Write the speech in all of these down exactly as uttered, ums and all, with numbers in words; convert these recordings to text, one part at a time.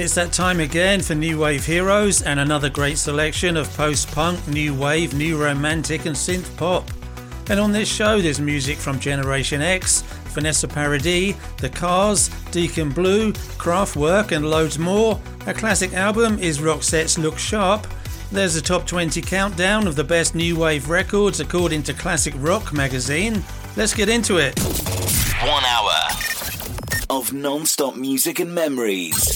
It's that time again for New Wave Heroes and another great selection of post-punk, new wave, new romantic and synth pop. And on this show there's music from Generation X, Vanessa Paradis, The Cars, Deacon Blue, Kraftwerk and loads more. A classic album is Roxette's Look Sharp. There's a top twenty countdown of the best new wave records according to Classic Rock magazine. Let's get into it. One hour of non-stop music and memories.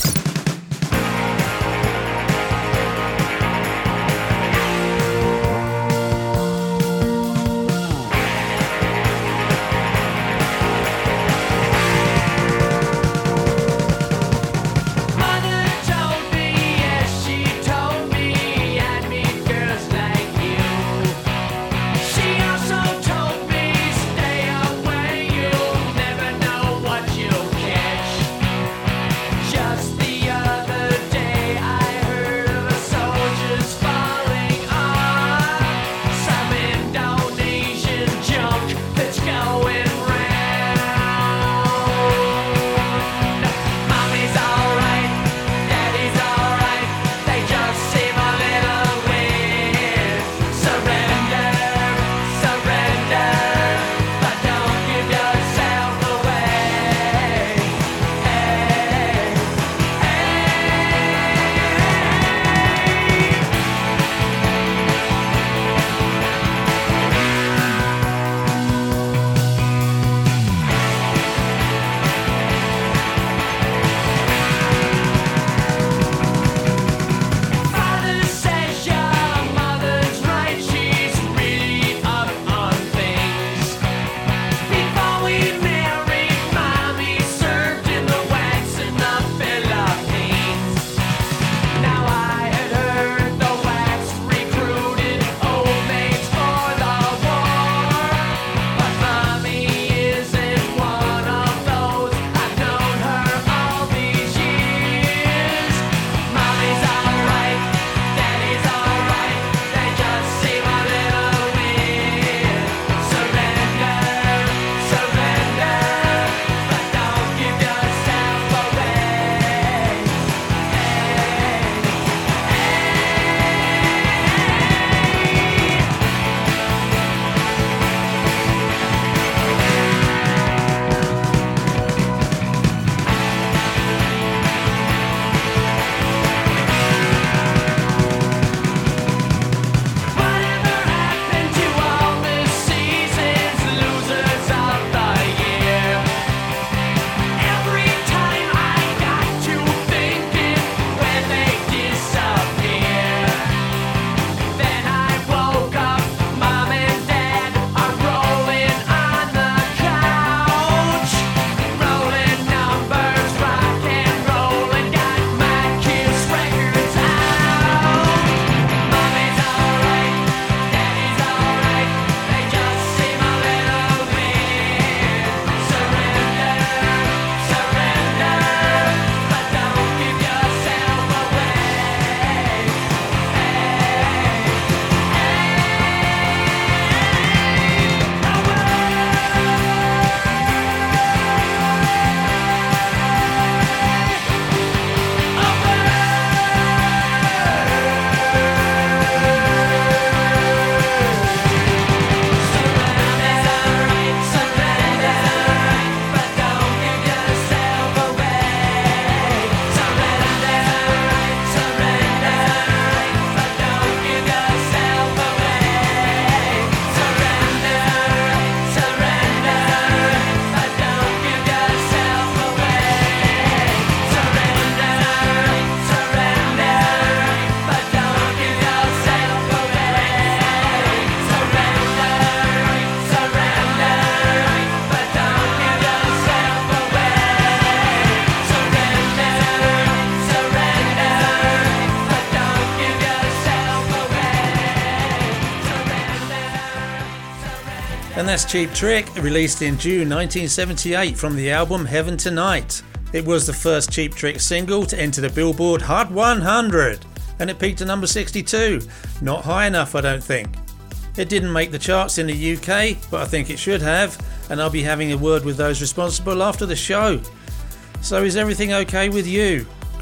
And that's Cheap Trick, released in June nineteen seventy-eight from the album Heaven Tonight. It was the first Cheap Trick single to enter the Billboard Hot one hundred, and it peaked at number sixty-two. Not high enough, I don't think. It didn't make the charts in the U K, but I think it should have, and I'll be having a word with those responsible after the show. So is everything okay with you?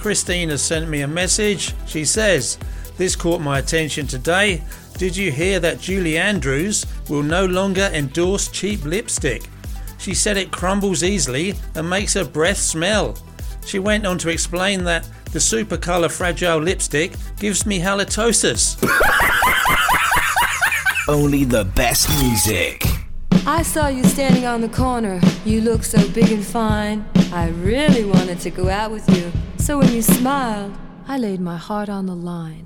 Christine has sent me a message. She says, "This caught my attention today. Did you hear that Julie Andrews will no longer endorse cheap lipstick? She said it crumbles easily and makes her breath smell. She went on to explain that the Supercolour Fragile lipstick gives me halitosis." Only the best music. I saw you standing on the corner. You look so big and fine. I really wanted to go out with you. So when you smiled, I laid my heart on the line.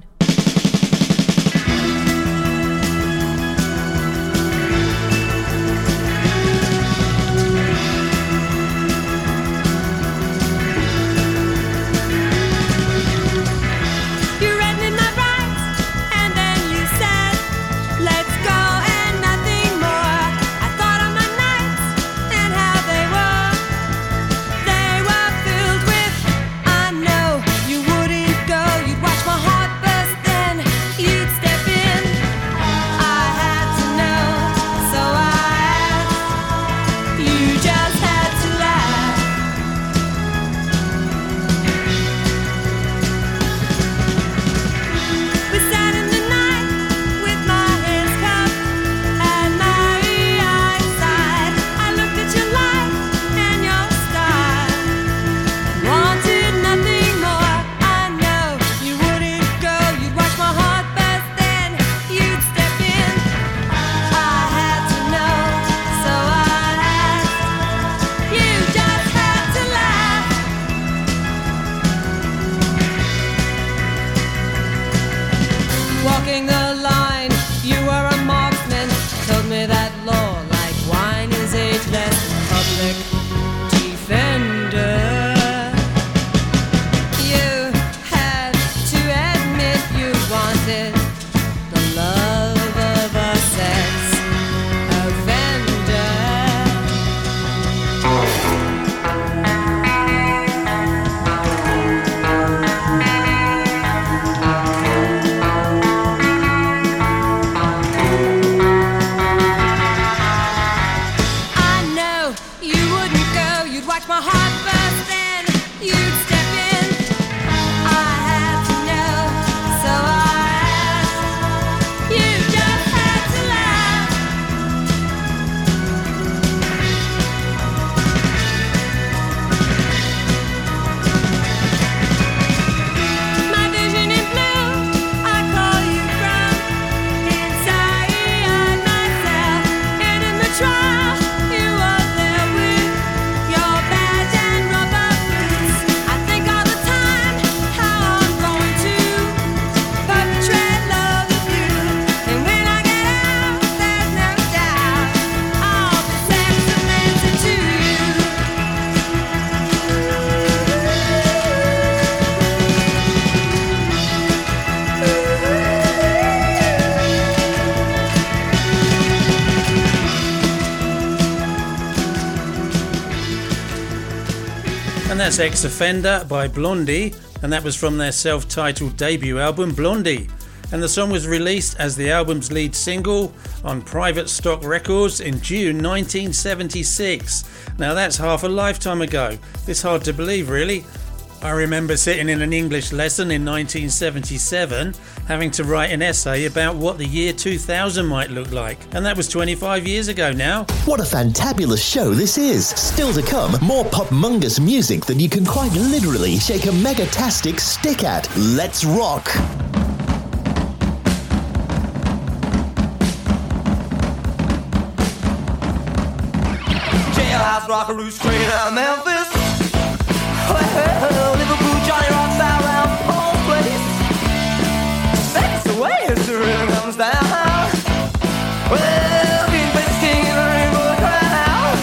And that's Ex-Offender by Blondie, and that was from their self-titled debut album Blondie, and the song was released as the album's lead single on Private Stock Records in June nineteen seventy-six. Now that's half a lifetime ago. It's hard to believe, really. I remember sitting in an English lesson in nineteen seventy-seven having to write an essay about what the year two thousand might look like, and that was twenty-five years ago now. What a fantabulous show this is! Still to come, more pop-mungus music that you can quite literally shake a megatastic stick at. Let's rock! Jailhouse Rockaroo straight out of Memphis. Well, Liverpool, Johnny Rock's out around Paul's place. That's the way history really comes down. Well, King Bass King in the rainbow crowd.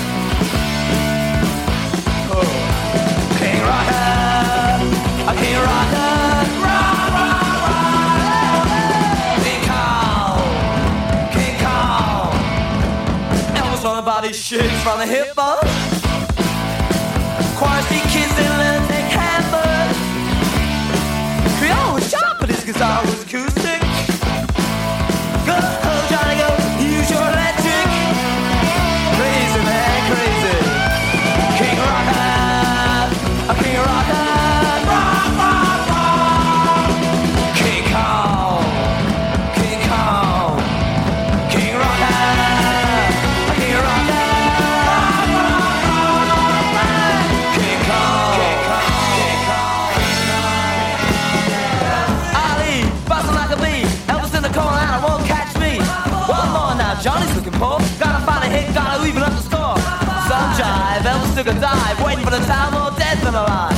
Oh, King Rocker, a King Rocker, rock, rock, rock. King Kong, King Kong. Elvis on the body shakes from the hip up. Choir seat kids and learn to take hammer. Creole was sharp, but his guitar was acoustic. Go, Johnny, go, use your electric. Crazy man, crazy. King Rocker, a King Rocker, rock, rock. alive. Elvis took a dive, waiting for the time more dead than alive.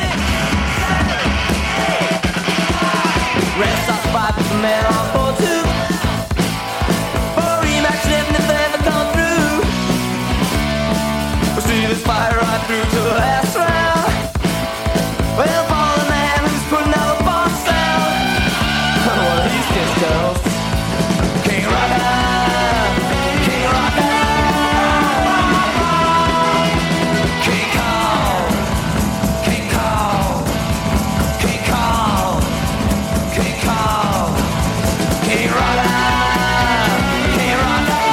Red Sox five with the man on four two. For a rematch, even if they ever come through. We'll see this fight right through to the last round. Well, for the man who's putting out the bomb sound. One of these kids, girls. King Rocker, King Rocker, King Kong, King Kong, King Kong, King Kong, King Rocker, King Rocker,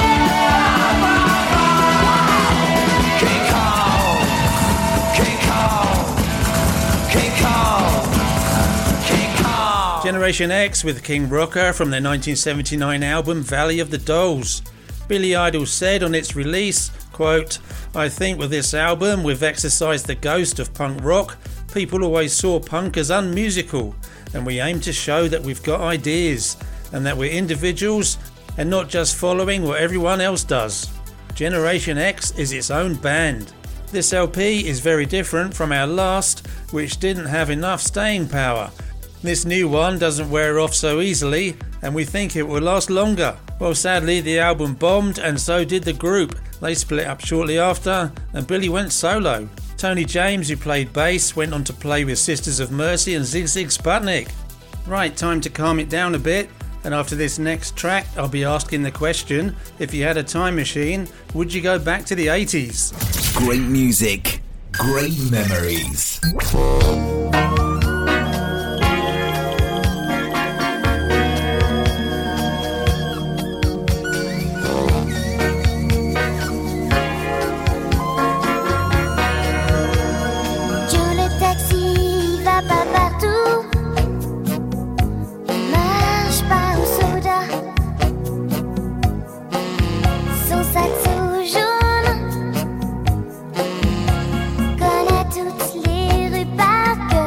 King Kong, King Kong, King Kong, King Kong. Generation X with King Rocker from their nineteen seventy-nine album Valley of the Dolls. Billy Idol said on its release, quote, "I think with this album we've exorcised the ghost of punk rock. People always saw punk as unmusical, and we aim to show that we've got ideas and that we're individuals and not just following what everyone else does. Generation X is its own band. This L P is very different from our last, which didn't have enough staying power. This new one doesn't wear off so easily, and we think it will last longer." Well, sadly, the album bombed, and so did the group. They split up shortly after, and Billy went solo. Tony James, who played bass, went on to play with Sisters of Mercy and Zig Zig Sputnik. Right, time to calm it down a bit, and after this next track, I'll be asking the question, if you had a time machine, would you go back to the eighties? Great music, great memories. Connaît toutes les rues par cœur.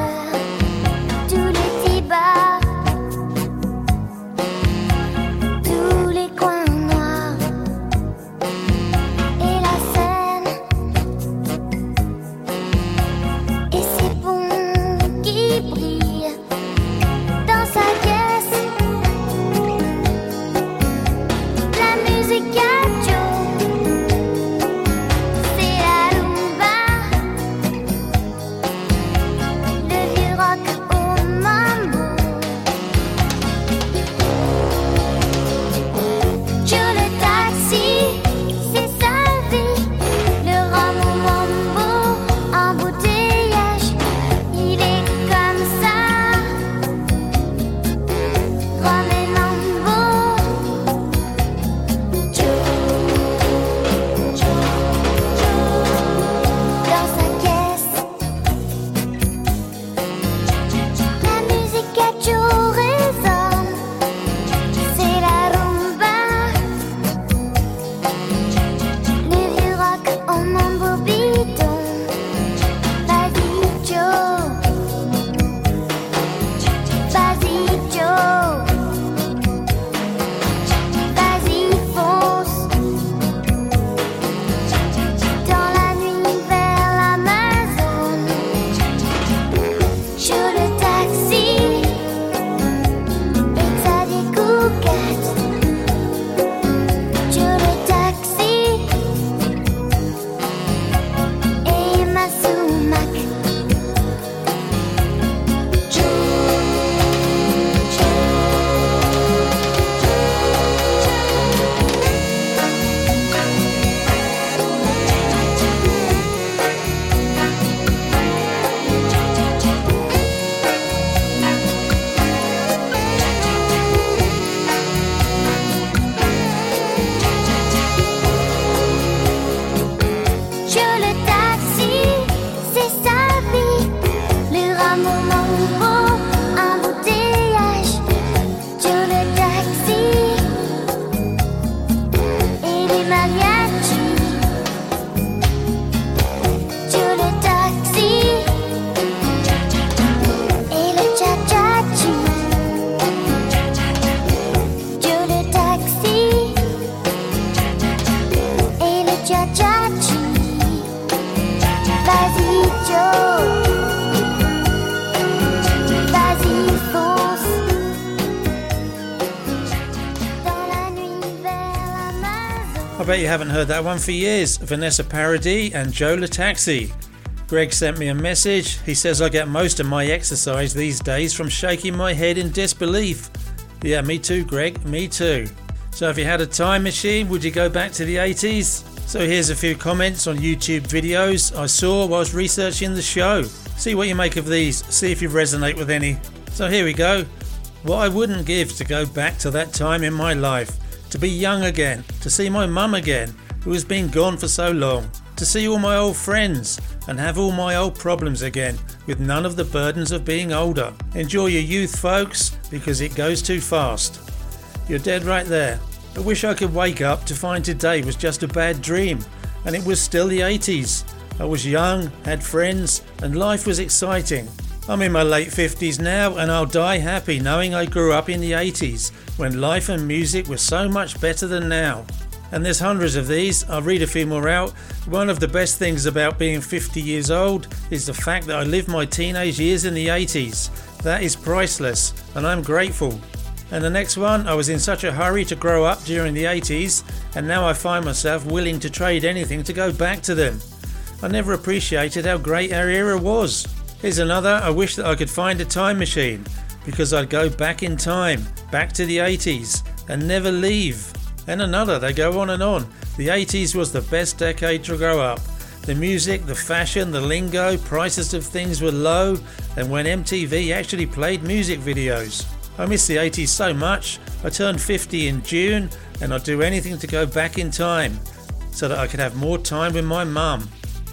I bet you haven't heard that one for years. Vanessa Paradis and Joe Lataxi. Greg sent me a message. He says I get most of my exercise these days from shaking my head in disbelief. Yeah, me too, Greg, me too. So if you had a time machine, would you go back to the eighties? So here's a few comments on YouTube videos I saw whilst researching the show. See what you make of these, see if you resonate with any. So here we go. What I wouldn't give to go back to that time in my life. To be young again, to see my mum again, who has been gone for so long. To see all my old friends and have all my old problems again, with none of the burdens of being older. Enjoy your youth, folks, because it goes too fast. You're dead right there. I wish I could wake up to find today was just a bad dream, and it was still the eighties. I was young, had friends, and life was exciting. I'm in my late fifties now, and I'll die happy knowing I grew up in the eighties, when life and music were so much better than now. And there's hundreds of these. I'll read a few more out. One of the best things about being fifty years old is the fact that I lived my teenage years in the eighties. That is priceless, and I'm grateful. And the next one, I was in such a hurry to grow up during the eighties, and now I find myself willing to trade anything to go back to them. I never appreciated how great our era was. Here's another. I wish that I could find a time machine, because I'd go back in time, back to the eighties, and never leave. And another. They go on and on. The eighties was the best decade to grow up. The music, the fashion, the lingo, prices of things were low, and when M T V actually played music videos. I miss the eighties so much. I turned fifty in June, and I'd do anything to go back in time so that I could have more time with my mum.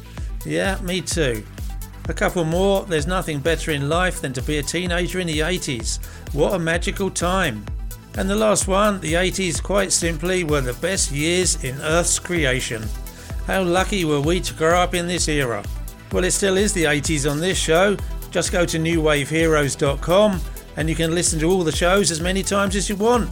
Yeah, me too. A couple more. There's nothing better in life than to be a teenager in the eighties. What a magical time. And the last one, the eighties quite simply were the best years in Earth's creation. How lucky were we to grow up in this era? Well, it still is the eighties on this show. Just go to new wave heroes dot com and you can listen to all the shows as many times as you want.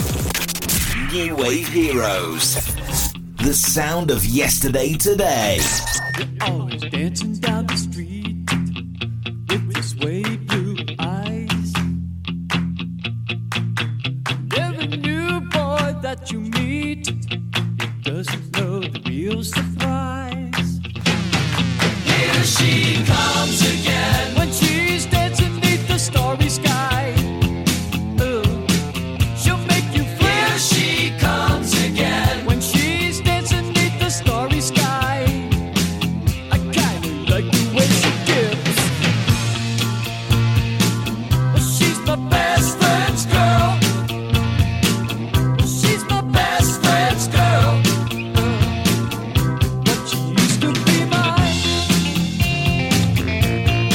New Wave Heroes. The sound of yesterday today. Always dancing down the street with your suede blue eyes. Every new boy that you meet, he doesn't know the real surprise. Here she comes again when she's dancing beneath the starry sky. Ooh, she'll make you feel. Here she comes again when she's dancing beneath the starry sky. I kinda like the way she dips. She's my best friend's girl. She's my best friend's girl. But she used to be mine.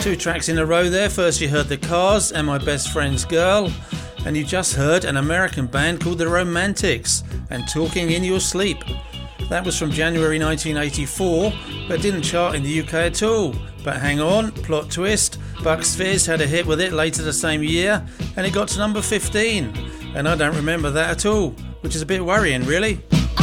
Two tracks in a row there. First you heard The Cars and My Best Friend's Girl, and you just heard an American band called The Romantics and Talking in Your Sleep. That was from January nineteen eighty-four, but didn't chart in the U K at all. But hang on, plot twist, Bucks Fizz had a hit with it later the same year and it got to number fifteen, and I don't remember that at all, which is a bit worrying really.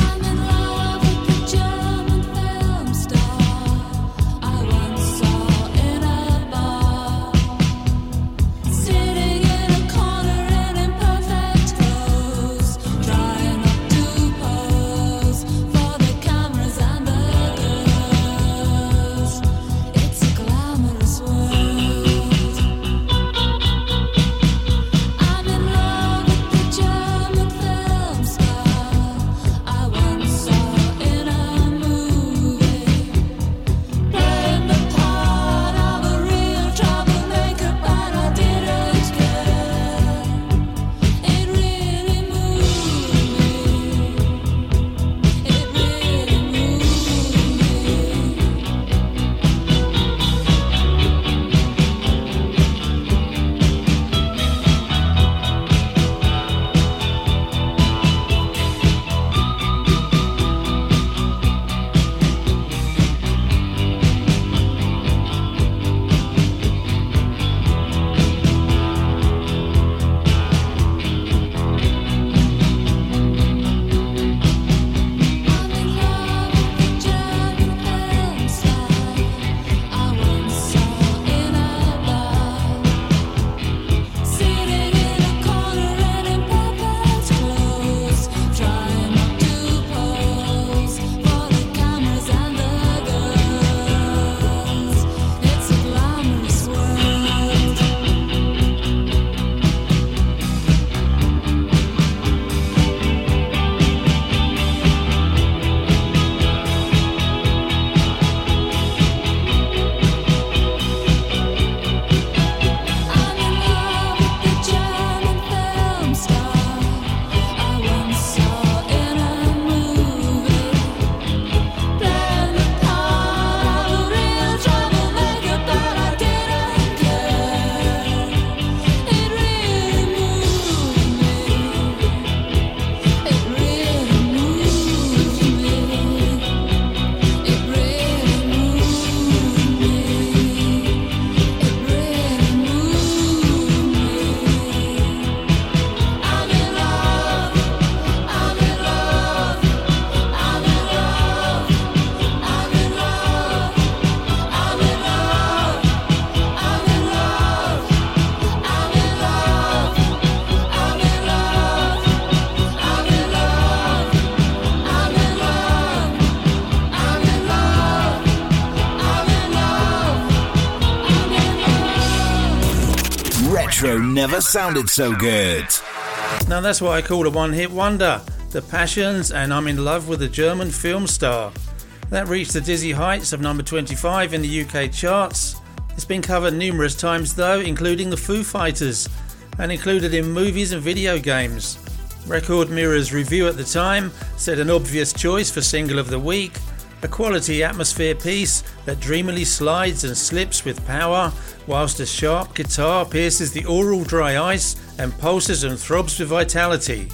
Retro never sounded so good. Now that's what I call a one-hit wonder. The Passions and I'm in Love with a German film star. That reached the dizzy heights of number twenty-five in the U K charts. It's been covered numerous times though, including the Foo Fighters, and included in movies and video games. Record Mirror's review at the time said an obvious choice for Single of the Week, a quality atmosphere piece that dreamily slides and slips with power, whilst a sharp guitar pierces the aural dry ice and pulses and throbs with vitality.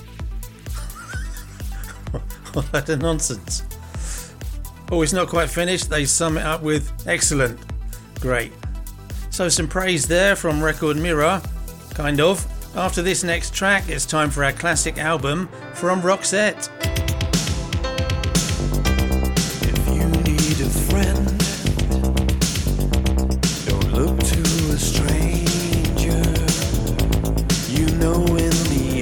What a nonsense. Oh, it's not quite finished. They sum it up with excellent. Great. So some praise there from Record Mirror, kind of. After this next track, it's time for our classic album from Roxette. If you need a friend, don't look to a stranger. You know in the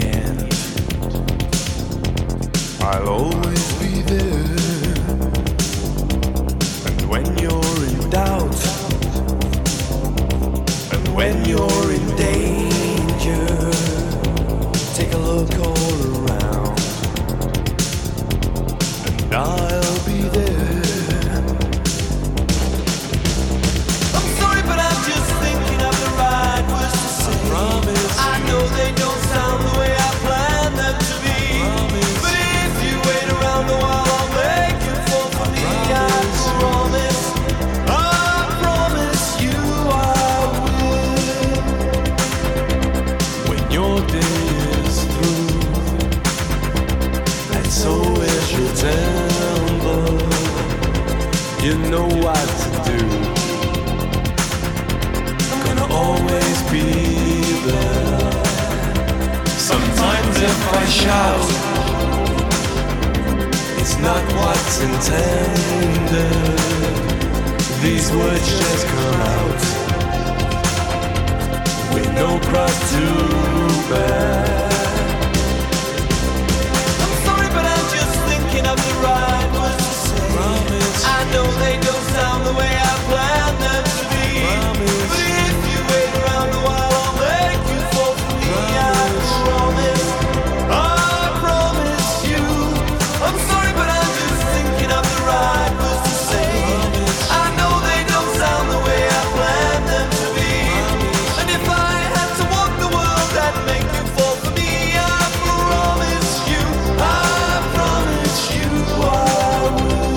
end, I'll always be there. And when you're in doubt, and when you're in danger, take a look all around, and I'll be there. I'm sorry, but I'm just thinking of the right words to say. I promise. I know they don't sound the way I planned them to be. Promise. But if you wait around a while, I'll make you fall for me. I promise. I promise you I shout. It's not what's intended. These words just come out with no cross to bear. I'm sorry, but I'm just thinking of the right words to say. Promise. I know they don't sound the way I planned them to be. Promise. But if you wait around a while, I'll make you fall for me. Promise. I promise. I promise you. I'm sorry, but I'm just thinking of the right words to say. Promise. I know they don't sound the way I planned them to be. Promise. And if I had to walk the world, I'd make you fall for me. I promise you. I promise you I will.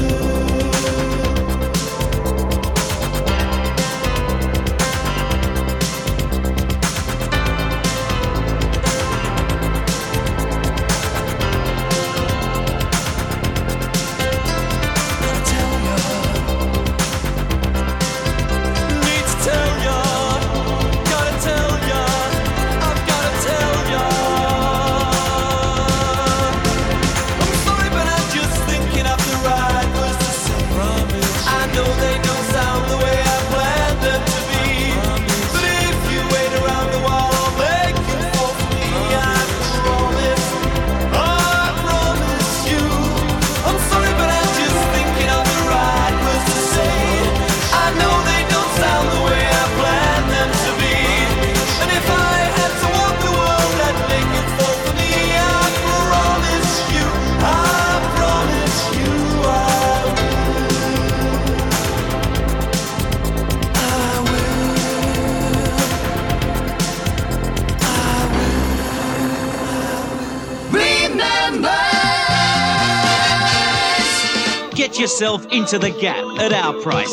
Get yourself into the Gap at our price.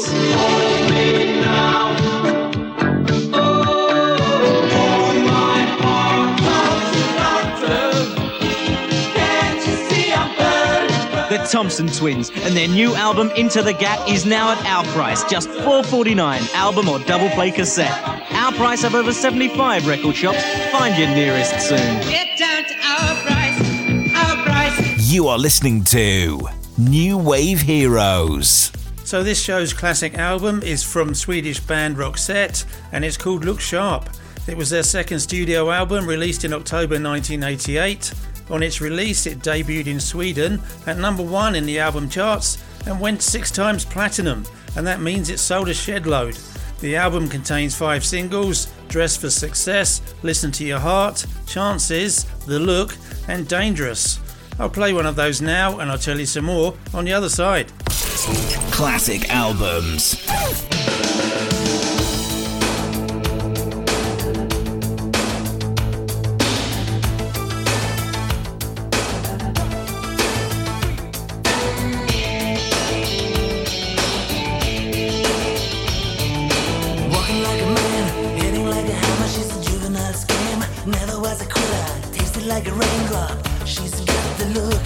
The Thompson Twins and their new album Into the Gap is now at our price, just four dollars forty-nine, album or double play cassette. Our price have over seventy-five record shops. Find your nearest soon. Get down to our price, our price. You are listening to New Wave Heroes. So this show's classic album is from Swedish band Roxette and it's called Look Sharp. It was their second studio album, released in October nineteen eighty-eight. On its release, it debuted in Sweden at number one in the album charts and went six times platinum, and that means it sold a shed load. The album contains five singles: Dress for Success, Listen to Your Heart, Chances, The Look and Dangerous. I'll play one of those now and I'll tell you some more on the other side. Classic albums. Like a raindrop, she's got the look.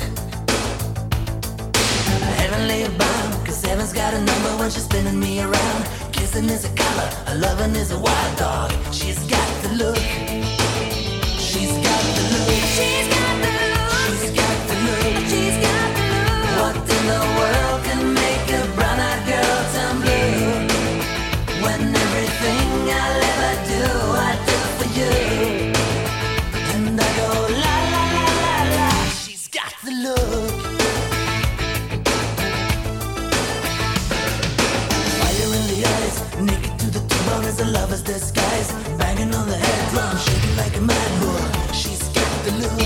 Heavenly bound, cause heaven's got a number when she's spinning me around. Kissing is a color, a loving is a wild dog. She's got the look. She's got the look. She's got the look. She's got the look. She's got the look. What in the world can make a brown-eyed girl turn blue? When everything I'll ever do, I do for you. And I go la la la la la. She's got the look. Fire in the eyes, naked to the bone as a lover's disguise. Banging on the head drum, shaking like a mad bull. She's got the look.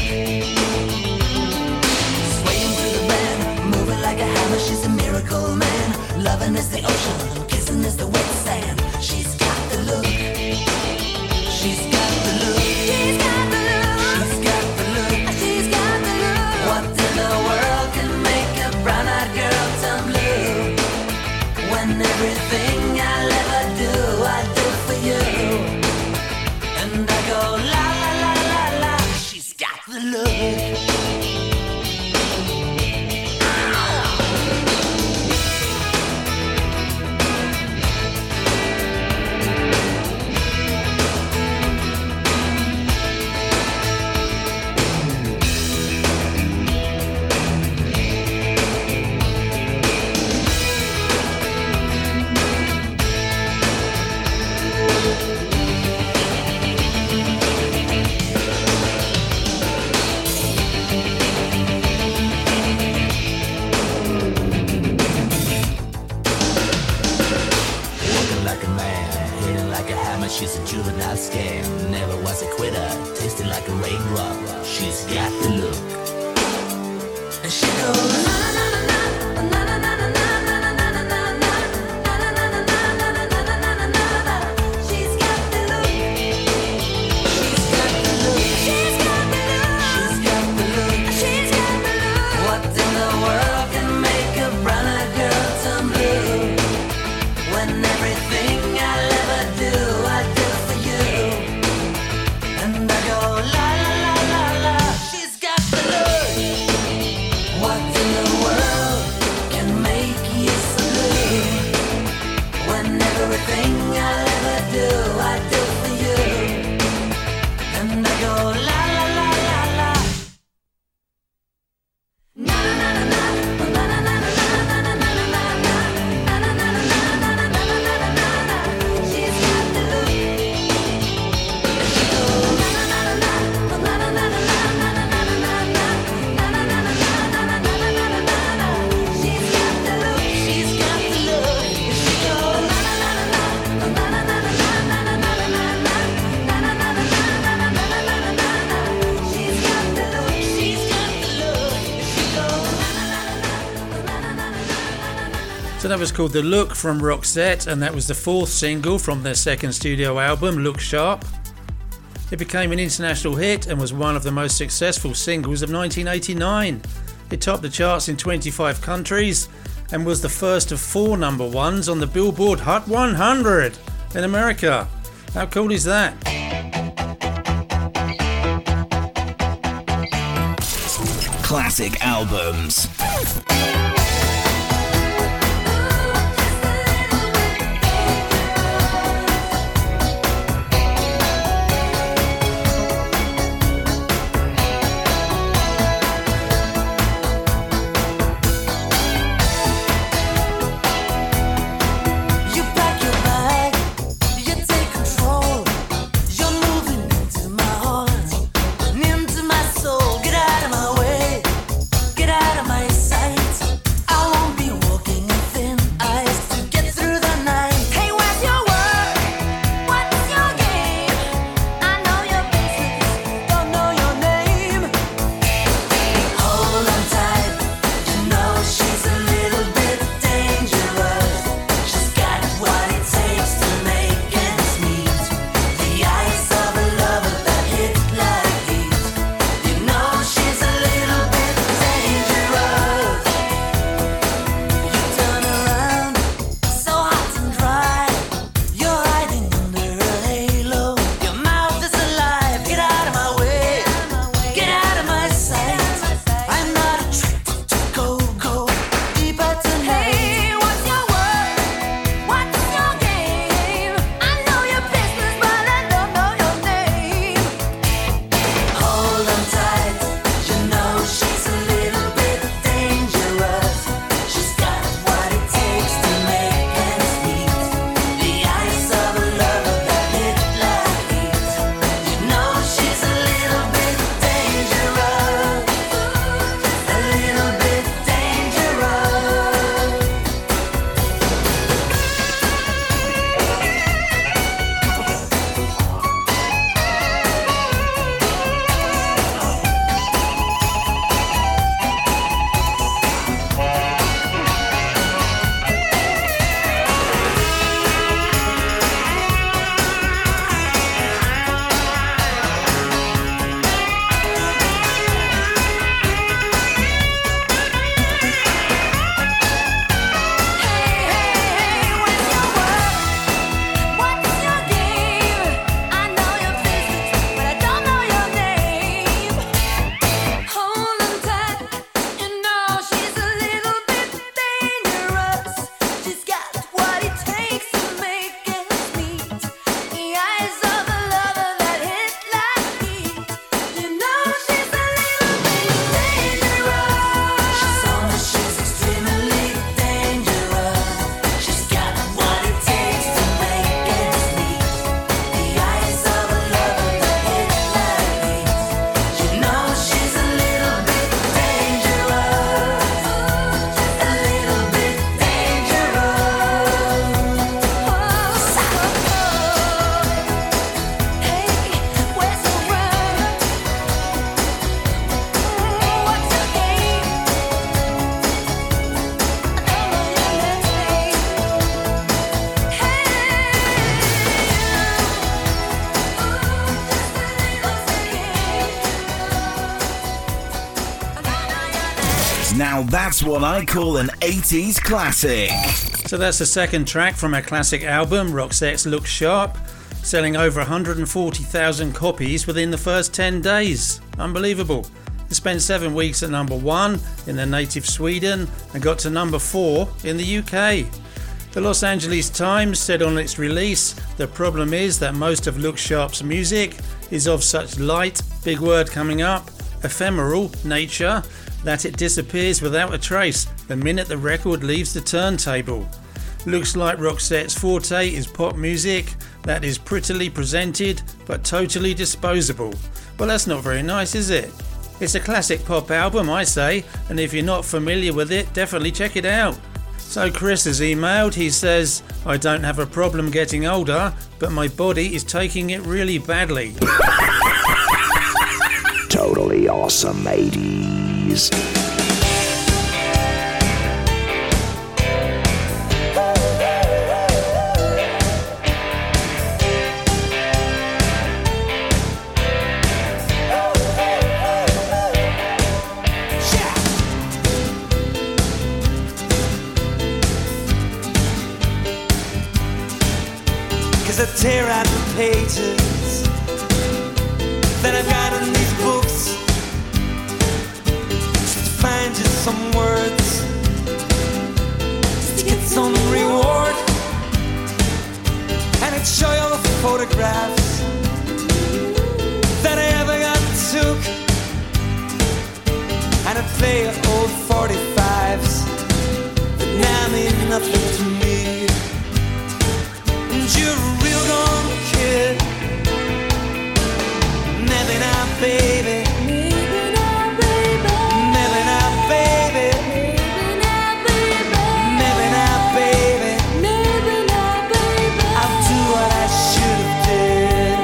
Swaying through the band, moving like a hammer. She's a miracle man. Loving is the ocean, kissing is the wet sand. She's got the look. She's got the look. She's got the look. She's got the look. She's got the look. What in the world can make a brown-eyed girl turn blue? When everything I'll ever do, I do for you. And I go la la la la la. She's got the look. mama, she's a juvenile scam. Never was a quitter, tasted like a raindrop. She's got the look. And she goes, na na na na na na na na na na na na na na. She's got the look. She's got the look. She's got the look. She's got the look. She's got the look. What in the world can make a brown-eyed girl turn blue? When everything I'll ever do, I do for you. And I go la la la la la. She's got the look. What in the world can make you so blue? When everything I'll ever do, I do for you. And I go la la la la la. Na na na na na na na na na na na na na. She's got the look. She goes na na na na na na na na na na na na. She's got the look. She's got the look. She goes na na na na na na na na na na na na. She's got the look. She's got the look. She goes na na na na na na. So that was called The Look from Roxette, and that was the fourth single from their second studio album, Look Sharp. It became an international hit and was one of the most successful singles of nineteen eighty-nine. It topped the charts in twenty-five countries and was the first of four number ones on the Billboard Hot one hundred in America. How cool is that? Classic albums. You pack your bag, you take control. You're moving into my heart and into my soul. Get out of my way, get out of my sight. Now that's what I call an eighties classic. So that's the second track from our classic album, Roxette's Look Sharp, selling over one hundred forty thousand copies within the first ten days. Unbelievable. It spent seven weeks at number one in their native Sweden and got to number four in the U K. The Los Angeles Times said on its release, the problem is that most of Look Sharp's music is of such light, big word coming up, ephemeral nature that it disappears without a trace the minute the record leaves the turntable. Looks like Roxette's forte is pop music that is prettily presented but totally disposable. Well, that's not very nice, is it? It's a classic pop album, I say, and if you're not familiar with it, definitely check it out. So Chris has emailed, he says, I don't have a problem getting older, but my body is taking it really badly. Totally awesome, eighties. I tear out the pages that I've got in these books just to find just some words, just to get some reward, and I'd show you all the photographs that I ever got took, and I'd play old forty-fives that now mean nothing to me. And you're a real gone kid. Maybe now, baby. Maybe now, baby. Maybe now, baby. Maybe now, baby. Maybe now, baby. Maybe now, baby. I'll do what I should have did.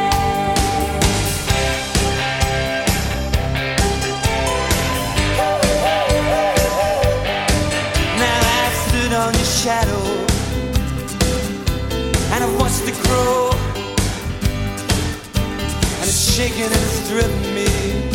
Now I've stood on your shadow, and I've watched it grow, and it's shaking and it's driven me.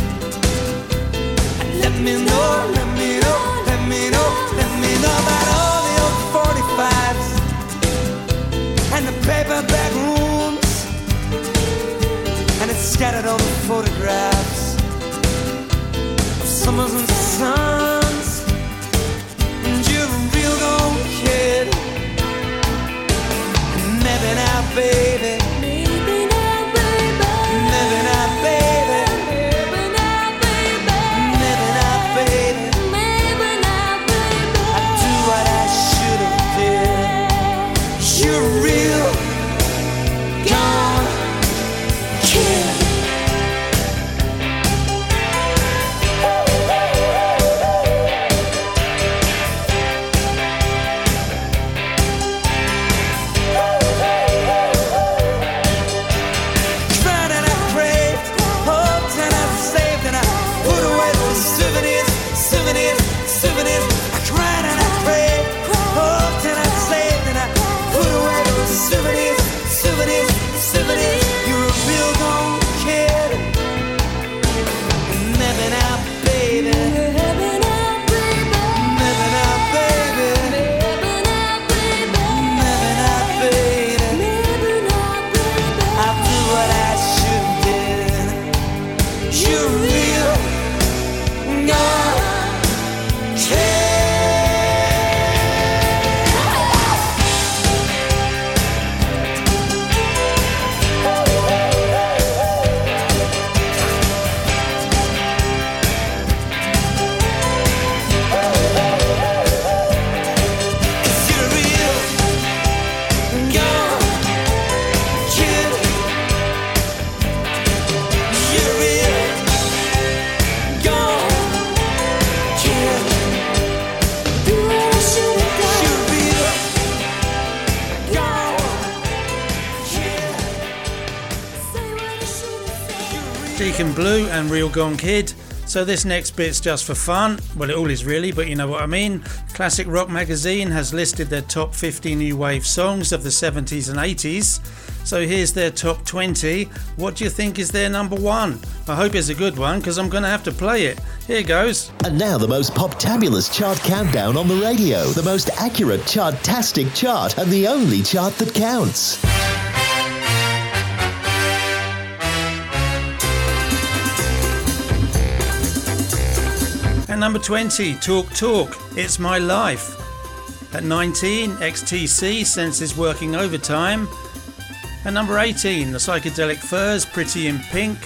And let me know, let me know, let me know, let me know about all the old forty-fives and the paperback rooms, and it's scattered all the photographs of summers and suns. And you're a real old kid. Maybe now, baby. Maybe now, baby. Maybe now, baby. Maybe now, baby. Maybe now, baby. Maybe now, baby. I do what I should have did. You're a real gone kid. Deacon Blue and Real Gone Kid. So this next bit's just for fun. Well, it all is really, but you know what I mean. Classic Rock magazine has listed their top fifty new wave songs of the seventies and eighties. So here's their top twenty. What do you think is their number one? I hope it's a good one because I'm going to have to play it. Here goes. And now the most pop-tabulous chart countdown on the radio. The most accurate chart-tastic chart and the only chart that counts. At number twenty, Talk Talk, It's My Life. At nineteen, X T C, Senses Working Overtime. At number eighteen, The Psychedelic Furs, Pretty in Pink.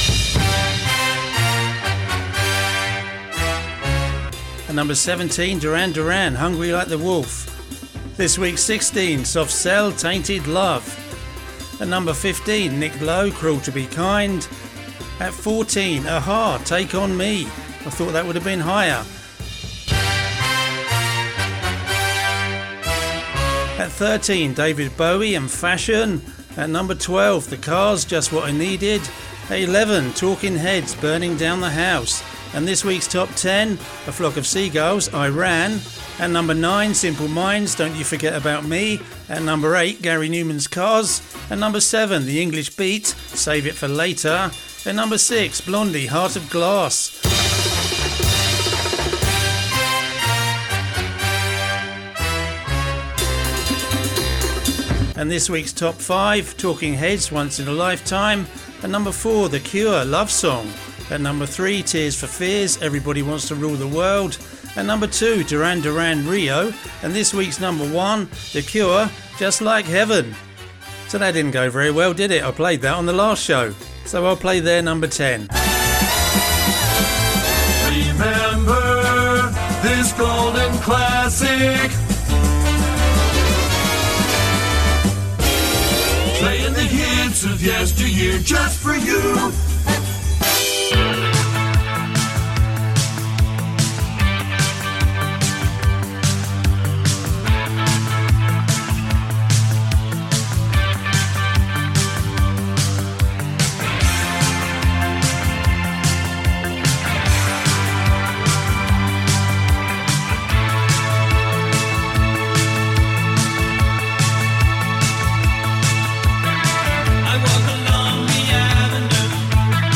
At number seventeen, Duran Duran, Hungry Like the Wolf. This week's sixteen, Soft Cell, Tainted Love. At number fifteen, Nick Lowe, Cruel to Be Kind. At fourteen, Aha, Take On Me. I thought that would have been higher. At thirteen, David Bowie and Fashion. At number twelve, The Cars, Just What I Needed. At eleven, Talking Heads, Burning Down the House. And this week's top ten, A Flock of Seagulls, I Ran. At number nine, Simple Minds, Don't You Forget About Me. At number eight, Gary Newman's Cars. At number seven, The English Beat, Save It for Later. At number six, Blondie, Heart of Glass. And this week's top five, Talking Heads, Once in a Lifetime. At number four, The Cure, Love Song. At number three, Tears for Fears, Everybody Wants to Rule the World. At number two, Duran Duran, Rio. And this week's number one, The Cure, Just Like Heaven. So that didn't go very well, did it? I played that on the last show. So I'll play their number ten. Remember this golden classic. Playing the hits of yesteryear just for you. I walk along the avenue.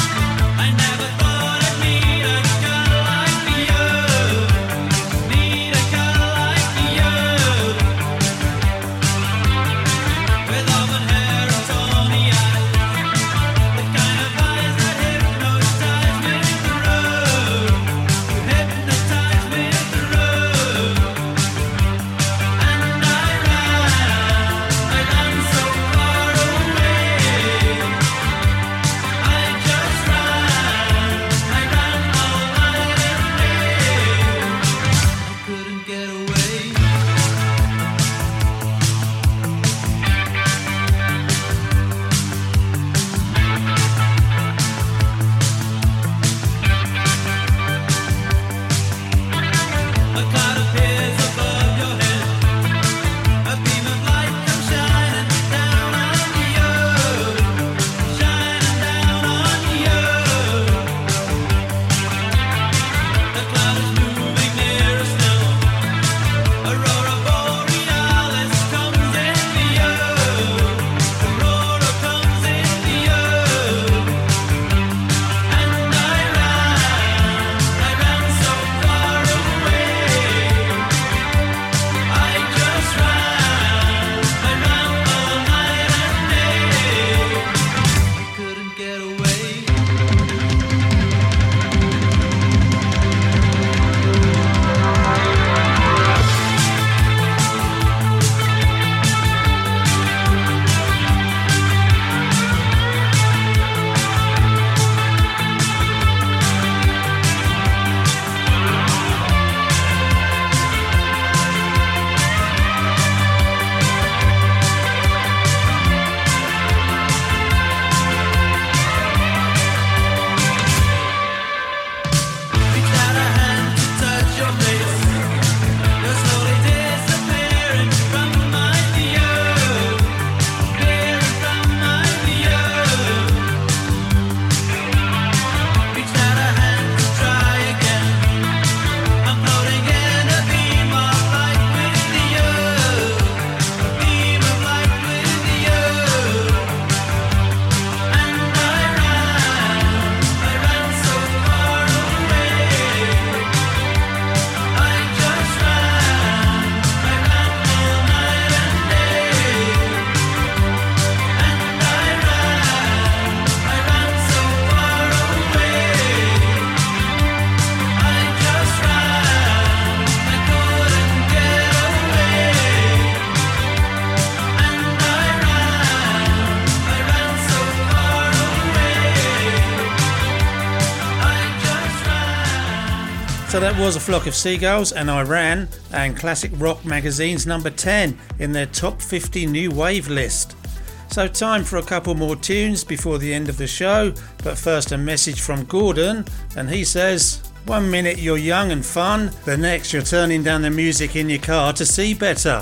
So that was A Flock of Seagulls and I Ran, and Classic Rock Magazine's number ten in their top fifty new wave list. So time for a couple more tunes before the end of the show, but first a message from Gordon, and he says, one minute you're young and fun, the next you're turning down the music in your car to see better.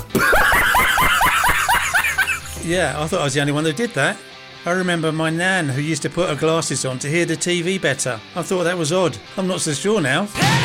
Yeah, I thought I was the only one who did that. I remember my nan who used to put her glasses on to hear the T V better. I thought that was odd. I'm not so sure now.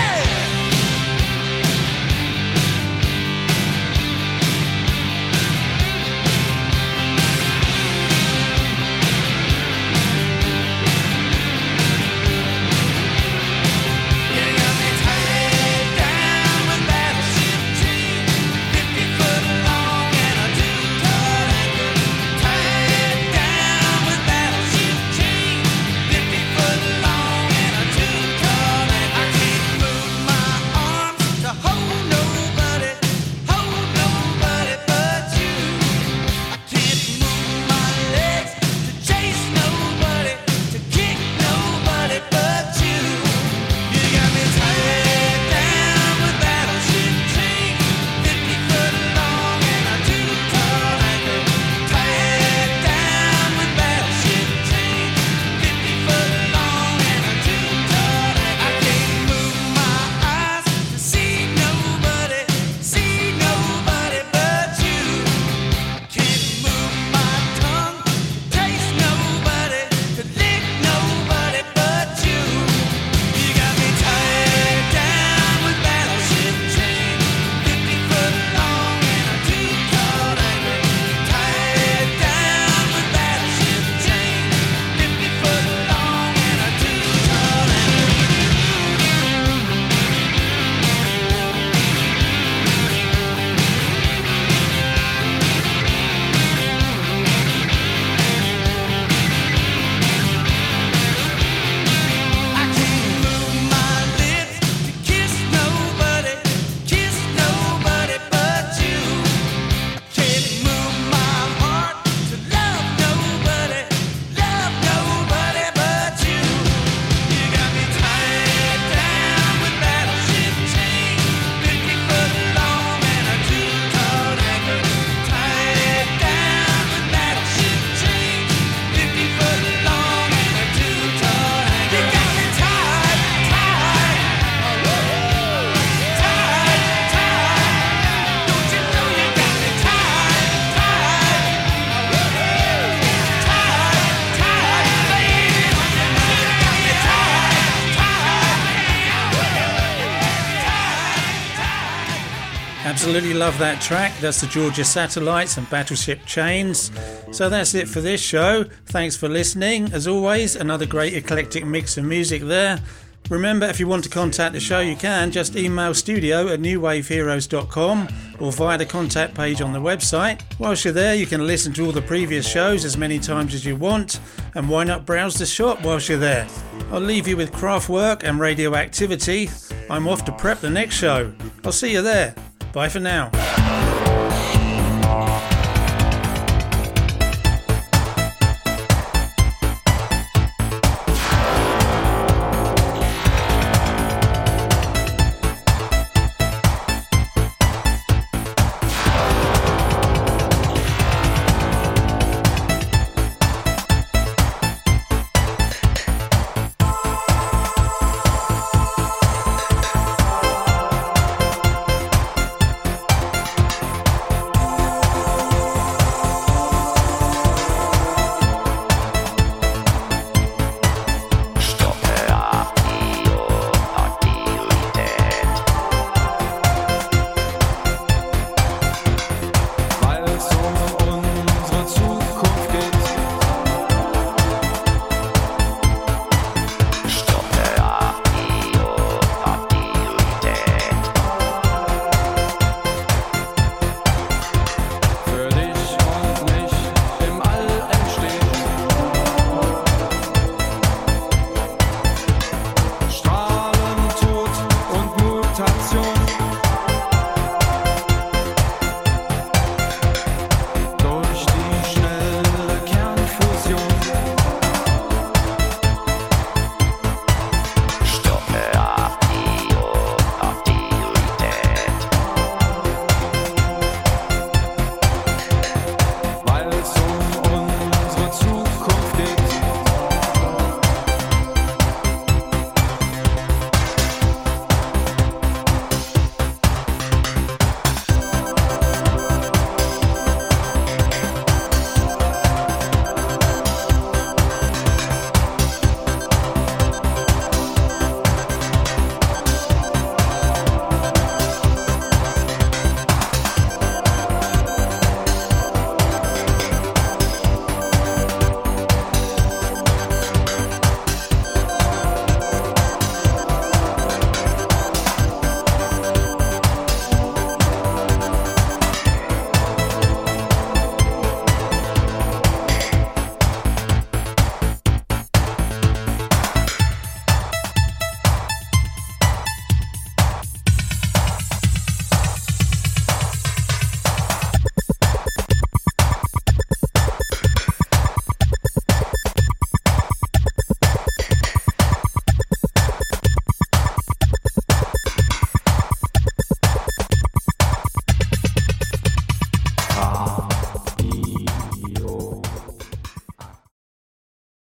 Absolutely love that track. That's the Georgia Satellites and Battleship Chains. So that's it for this show. Thanks for listening. As always, another great eclectic mix of music there. Remember, if you want to contact the show, you can just email studio at new wave heroes dot com or via the contact page on the website. Whilst you're there, you can listen to all the previous shows as many times as you want, and why not browse the shop whilst you're there. I'll leave you with Kraftwerk and Radioactivity. I'm off to prep the next show. I'll see you there. Bye for now.